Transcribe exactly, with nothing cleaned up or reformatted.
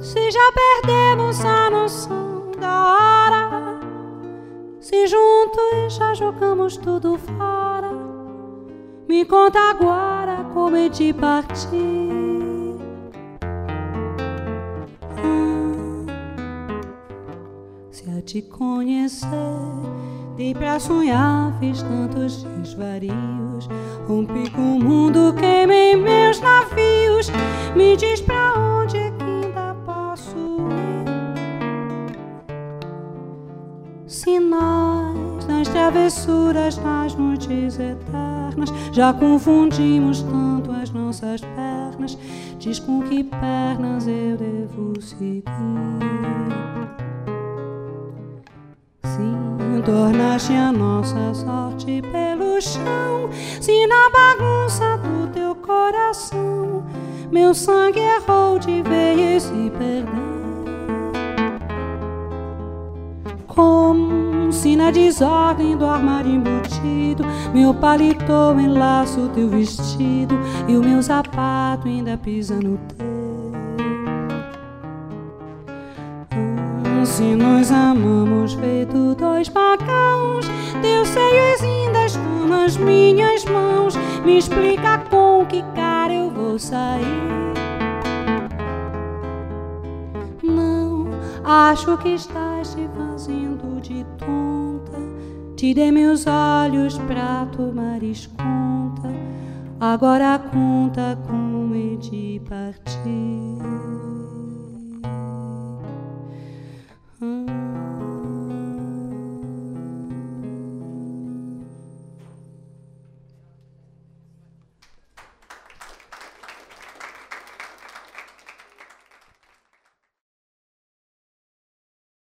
se já perdemos a noção da hora, se juntos já jogamos tudo fora, me conta agora como é de partir. Ah, se a te conhecer dei pra sonhar, fiz tantos desvarios, rompi com o mundo, queimei meus navios. Me diz pra onde é que ainda posso ir, se nós, nas travessuras, nas noites eternas, já confundimos tanto as nossas pernas. Diz com que pernas eu devo seguir. Se tornaste a nossa sorte pelo chão, se na bagunça do teu coração meu sangue errou de vez e se perdeu, como se na desordem do armário embutido meu paletó enlaça o teu vestido e o meu sapato ainda pisa no teu. Se nós amamos feito dois pagãos, teus seios ainda estão nas minhas mãos. Me explica com que cara eu vou sair. Não, acho que estás te fazendo de tonta. Te dei meus olhos pra tomares conta. Agora conta como é de partir.